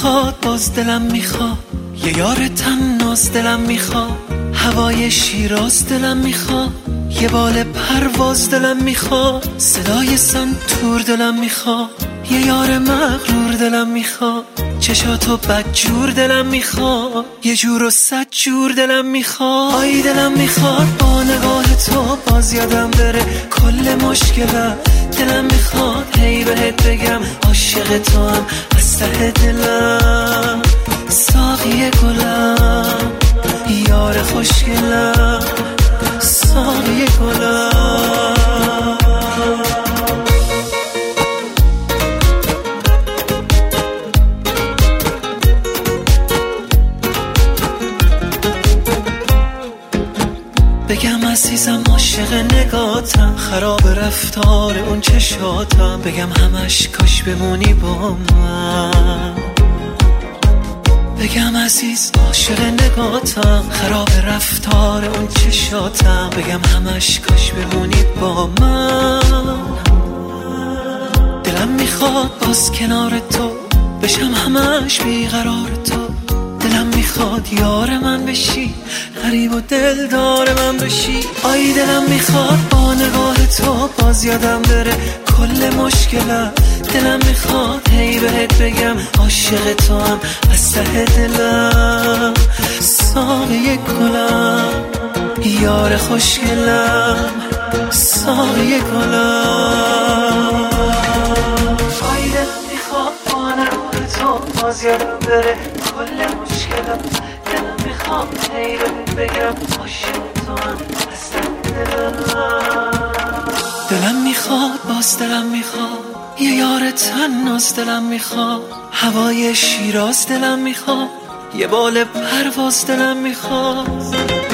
میخواد باز دلم میخواد یه یار تناز دلم میخواد هوای شیراز دلم میخواد یه بال پرواز دلم میخواد صدای سنتور دلم میخواد یه یار مغرور دلم میخواد چشاتو بدجور دلم میخواد یه جور و صد جور دلم میخواد آی دلم میخواد با نگاه تو باز یادم بره کل مشکلم دلم میخواد هی بهت بگم عاشق تو هم از ته دلم ساقی گلم یار خوشگلم ساقی گلم بگم عزیزم عاشق نگاتم خراب رفتار اون چشاتم بگم همش کاش بمونی با من بگم عزیز عاشق نگاتم خراب رفتار اون چشاتم بگم همش کاش بمونی با من دلم میخواد باز کنار تو بشم همش بیقرار تو دلم میخواد یار من بشی غریب و دلدار من بشی آی دلم میخواد با نگاه تو باز یادم بره کل مشکلم دلم میخواد هی بهت بگم عاشق تو هم از ته دلم ساقی گلم یار خوشگلم ساقی گلم آی دلم میخواد با نگاه تو باز یادم بره کل مشکلم دلم میخواد هی بهت بگم عاشق تو هم از ته دلم دلم میخواد باز دلم میخواد یه یار تناز دلم میخواد هوای شیراز دلم میخواد یه بال پرواز دلم میخواد